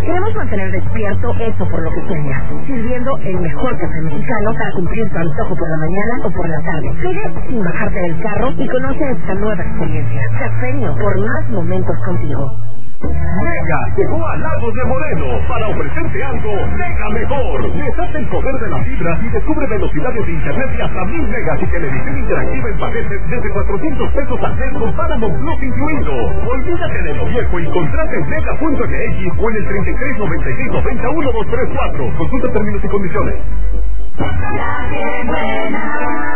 Queremos mantener despierto eso por lo que sueñas, sirviendo el mejor café mexicano para cumplir tu antojo por la mañana o por la tarde. Sigue sin bajarte del carro y conoce esta nueva experiencia. Cafeño, por más momentos contigo. Mega llegó a Lagos de Moreno para ofrecerte algo mega mejor. Deshace el poder de la fibra y descubre velocidades de internet de hasta 1000 megas y televisión interactiva en paquetes desde 400 pesos al mes con Paramount Plus incluido. Olvídate de lo viejo y contrata en mega.mx o en el 33 96 90 1234. Consulta términos y condiciones. La que buena.